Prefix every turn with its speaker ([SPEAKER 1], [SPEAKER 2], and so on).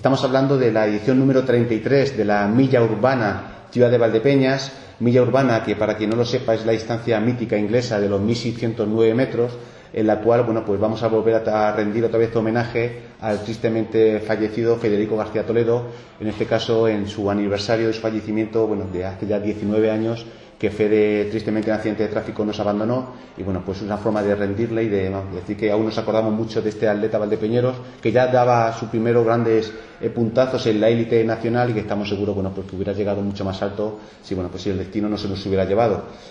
[SPEAKER 1] Estamos hablando de la edición número 33 de la Milla Urbana Ciudad de Valdepeñas. Milla Urbana, que para quien no lo sepa es la distancia mítica inglesa de los 1609 metros, en la cual, bueno, pues vamos a volver a rendir otra vez homenaje al tristemente fallecido Federico García Toledo, en este caso en su aniversario de su fallecimiento, bueno, de hace ya 19 años, que Fede tristemente en accidente de tráfico nos abandonó, y bueno, pues es una forma de rendirle y de decir que aún nos acordamos mucho de este atleta valdepeñeros, que ya daba sus primeros grandes puntazos en la élite nacional y que estamos seguros, bueno, pues que hubiera llegado mucho más alto si, bueno, pues si el destino no se nos hubiera llevado.